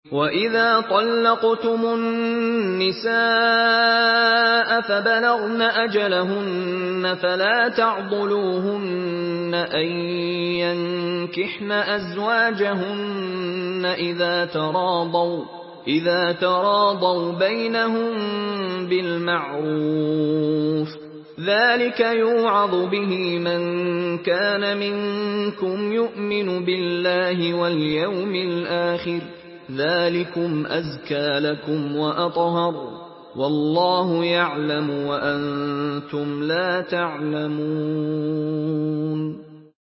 وَإِذَا طَلَّقْتُمُ النِّسَاءَ فَبَلَغْنَ أَجَلَهُنَّ فَلَا تَعْضُلُوهُنَّ أَن يَنكِحْنَ أَزْوَاجَهُنَّ إِذَا تَرَاضَوْا بَيْنَهُم بِالْمَعْرُوفِ ۗ ذَلِكَ يُوعَظُ بِهِ مَن كَانَ مِنكُمْ يُؤْمِنُ بِاللَّهِ وَالْيَوْمِ الْآخِرِ ۗ ذَلِكُمْ أَزْكَىٰ لَكُمْ وَأَطْهَرُ ۗ وَاللَّهُ يَعْلَمُ وَأَنتُمْ لَا تَعْلَمُونَ